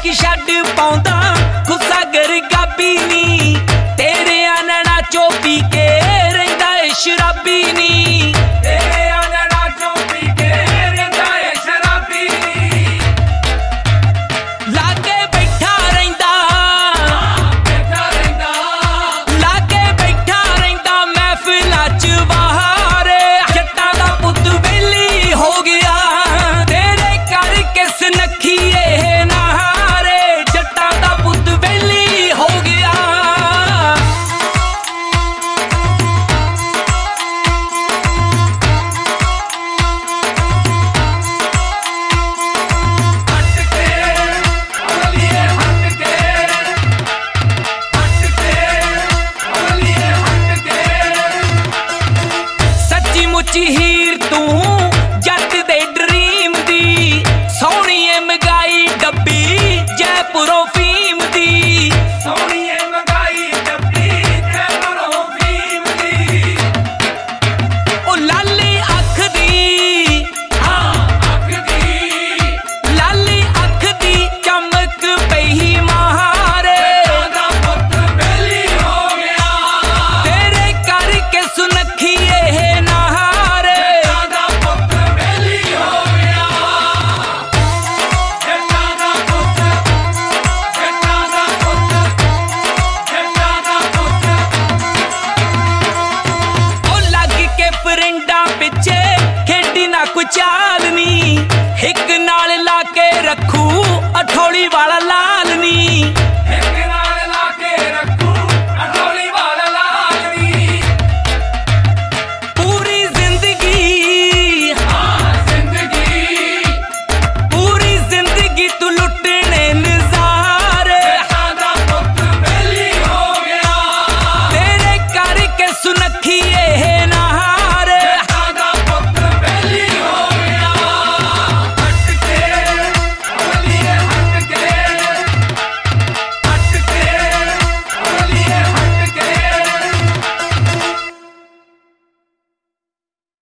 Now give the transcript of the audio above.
की छड्ड पाउंदा गुस्सा गरगाबी नी तेरे नैना चो पी के रहिंदा है शराबी नी तेरे नैना चो पी के रहिंदा है शराबी नी लागे बैठा रहिंदा लागे बैठा रहिंदा महफिलां च बहारे जट्टां दा पुत्त वेली हो गया तेरे घर किस नखीए नहारे जट्टां दा पुत्त वेली हो गया सच्ची मुच्ची हीर तू जट दे ड्रीम दी सोहणी महंगाई डब्बी जयपुरों